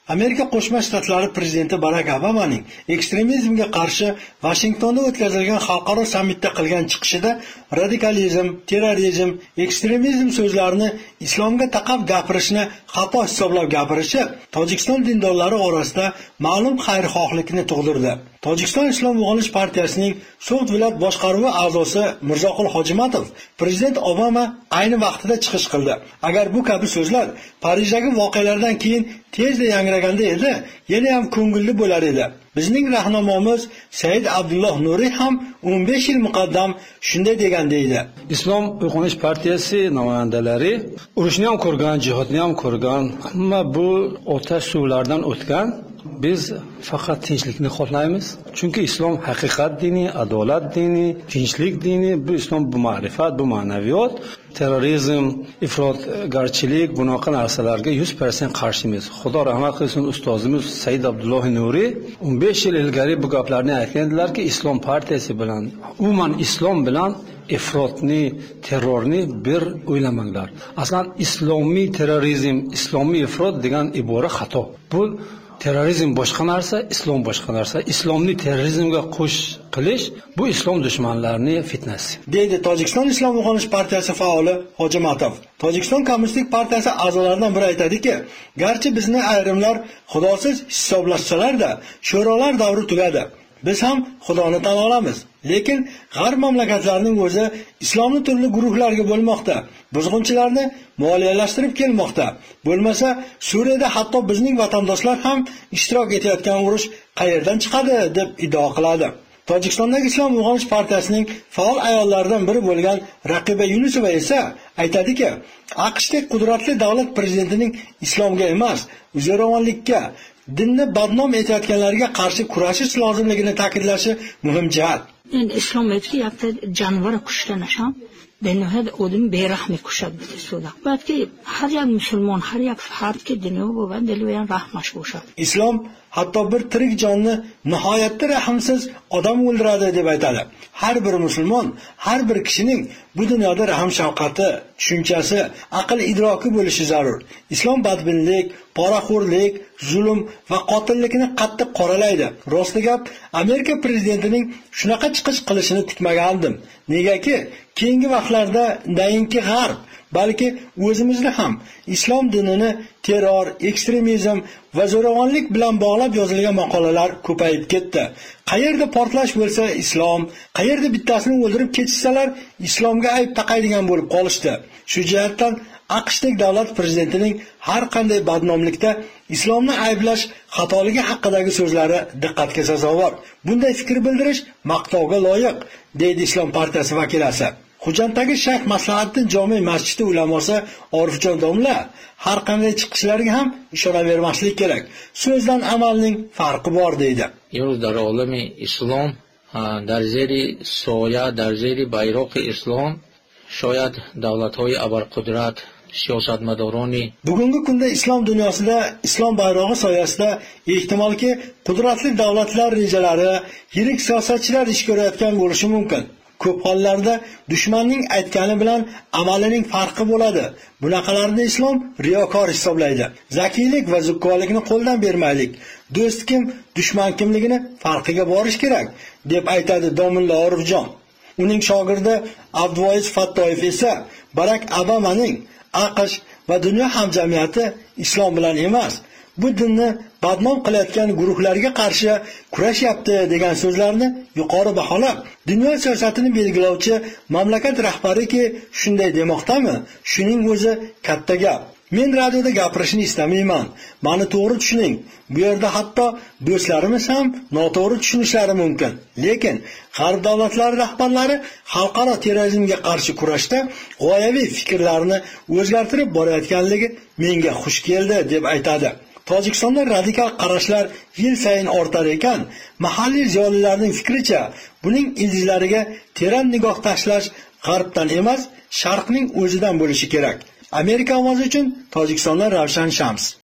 Amerika Qo'shma Shtatlari prezidenti Barak Obamaning ekstremizmga qarshi Vashingtonda o'tkazilgan xalqaro sammitda qilgan chiqishida radikalizm, terrorizm, ekstremizm so'zlarini islomga taqab gapirishni xato hisoblab gapirishi Tojikiston dindorlari orasida ma'lum xayrixohlikni tug'dirdi. Tojikiston Islom uyg'onish partiyasining So'g'd viloyat boshqaruvi a'zosi Mirzoqul Hojimatov prezident Obama ayni vaqtida chiqish qildi. Agar bu kabi so'zlar Parijdagi voqealardan keyin tezda yangraganda edi, yana ham ko'ngilli bo'lar edi. Bizning rahnamomiz Said Abdulloh Nuriy ham 15 yil muqaddam shunday degan deydi. Islom uyg'onish partiyasi namoyandalari urushni ham ko'rgan, jihodni ham ko'rgan, ammo bu otash suvlardan o'tgan. Biz faqat tinchlikni xohlaymiz. Chunki islom haqiqat dini, adolat dini, tinchlik dini, bu islom bu ma'rifat, bu ma'naviyat. Terrorizm, ifrotgarchilik, bunaqa narsalarga 100% qarshimiz. Xudo rahmat qilsin ustozimiz Said Abdulloh Nuriy 15 yil ilgari bu gaplarni aytgandilarki, islom partiyasi bilan, umuman islom bilan ifrotni, terrorni bir o'ylamanglar. Aslan islomiy terrorizm, islomiy ifrot degan ibora xato. Bu terrorizm boshqa narsa, islom boshqa narsa. Islomni terrorizmga qilish bu islom dushmanlarining fitnasi. Deydi Tojikiston Islom uyg'onish partiyasi faoli Hojimatov. Tojikiston Kommunistik partiyasi a'zolaridan biri aytadiki, garchi bizni ayrimlar xudosiz hisoblashsalar-da, sho'rolar davri tugadi. Biz ham Xudoni tan olamiz. Lekin g'arb mamlakatlarining o'zi islomni turli guruhlarga bo'lmoqda. Buzg'unchilarni moliyalashtirib kelmoqda. Bo'lmasa, Suriyada hatto bizning vatandoshlar ham ishtirok etayotgan urush qayerdan chiqadi deb iddao qiladi. Tojikistondagi Islom uyg'onish partiyasining faol ayollaridan biri bo'lgan Raqiba Yunusova esa aytadiki, AQShdagi qudratli davlat prezidentining islomga emas, zo'ravonlikka, dinni badnom etayotganlarga qarshi kurashish lozimligini ta'kidlashi muhim jihat. Endi islom aytki, yapta jonivor kushlanisham ham benohad odam berahmi kushad bitisуда. Balki har bir musulmon, har bir fardga dunyo va dil bilan rahmash bo'lsa. Islom hatto bir tirik jonni nihoyatda rahmsiz odam o'ldiradi deb aytadi. Har bir musulmon, har bir kishining bu dunyoda rahm shafqati, tushunchasi, aql idroki bo'lishi zarur. Islom badbinlik, poraxo'rlik, zulm va qotillikni qattiq qoralaydi. Rosti gap, Amerika prezidentining shunaqa chiqish qilishini kutmagandim. Negaki, keyingi vaqtlarda dayinki g'arb, balki o'zimizda ham islom dinini terror, ekstremizm va zo'ravonlik bilan bog'lab yozilgan maqolalar ko'payib ketdi. Qayerda portlash bo'lsa islom, qayerda bittasini o'ldirib ketishsalar islomga ayb taqaydigan bo'lib qolishdi. Shu jihatdan AQShdagi davlat prezidentining har qanday badnomlikda islomni ayblash xatoligi haqidagi so'zlari diqqatga sazovor. Bunday fikr bildirish maqtovga loyiq, deydi Islom partiyasi vakilasi. Xo'janddagi Shayx Maslahatdin jome masjidi ulamosi Orifjon domla har qanday chiqishlarga ham ishonavermaslik kerak. So'zdan amalning farqi bor deydi. Imroz dar olami islom dar zeri soya, dar zeri bayroqi islom shoyad davlathoyi abarqudrat siyosatmadoroni bugungi kunda islom dunyosida islom bayrog'i soyasida ehtimolki qudratli davlatlar rejalari, yirik siyosatchilar ish ko'rayotgan bo'lishi mumkin. Ko'p hollarda dushmanning aytgani bilan amalining farqi bo'ladi. Bunaqalarni islom riyokor hisoblaydi. Zakiylik va zukkolikni qo'ldan bermaylik. Do'st kim, dushman kimligini farqiga borish kerak, deb aytadi Domilla Orifjon. Uning shogirdi Abduvoiz Fattoyev esa Barak Obamaning AQSh va dunyo hamjamiyati islom bilan emas, bu dinni badnom qilayotgan guruhlarga qarshi kurashyapti degan so'zlarni yuqori baholab, dunyo siyosatini belgilovchi mamlakat rahbariki shunday demoqdami? Shuning o'zi katta gap. Men radioda gapirishni istamayman. Meni to'g'ri tushuning. Bu yerda hatto do'stlarimiz ham noto'g'ri tushunishlari mumkin. Lekin g'arb davlatlari rahbarlari xalqaro terrorizmga qarshi kurashda g'oyaviy fikrlarini o'zgartirib borayotganligi menga xush keldi deb aytadi. Tojikistonda radikal qarashlar yil sayin ortar ekan, mahalliy ziyolilarning fikricha, buning ildizlariga teran nigoh tashlash g'arbdan emas, sharqning o'zidan bo'lishi kerak. Amerika ovozi uchun Tojikistondan Ravshan Shams.